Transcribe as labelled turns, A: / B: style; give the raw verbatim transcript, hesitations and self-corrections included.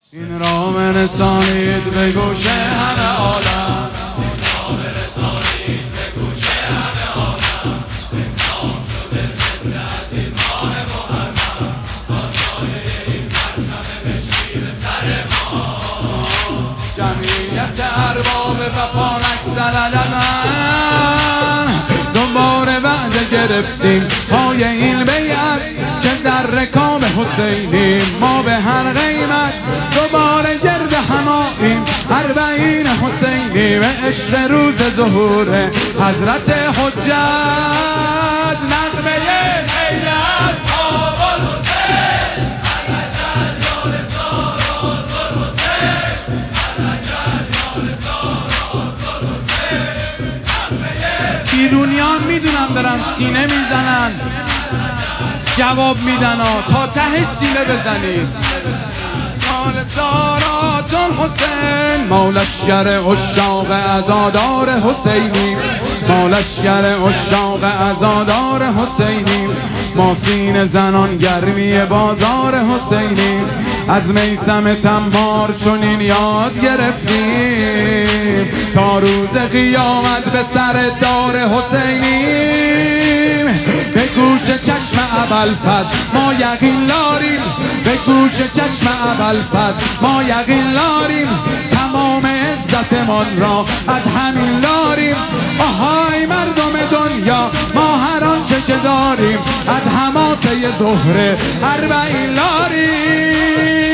A: این را رسانید به گوش همه عالم، این را رسانید به گوش همه عالم. اسلام شده زنده از این ماه محرم، آزای این پرچم بشیر سر ما. جمعیت ارباب وفا نگذرد از هم، دوباره وعده گرفتیم پای این بیعت که در رکاب حسینیم. ما به هر قیمت دوباره گرد هماییم، اربعین حسینی به عشق روز ظهور حضرت حجت. نغمه خیل اصحاب الحسین، الحجل یا رسالات الحسین، الحجل یا رسالات الحسین. بیرونیان میدونم دارن سینه میزنن، جواب میدن ها، تا تهش سینه بزنید. مال سارات الحسین، ما لشکر عشاق عزادار حسینی، ما لشکر عشاق عزادار حسینی. ما سینه زنان گرمی بازار حسینی، از میثم تمار چنین یاد گرفتیم تا روز قیامت به سر دار حسینی. به گوش چشم ابوالفضل ما یقین داریم، به گوش چشم ابوالفضل ما یقین داریم، تمام عزتمان را از همین داریم. آهای مردم دنیا ما هر آنچه که داریم از حماسه ظهر اربعین داریم.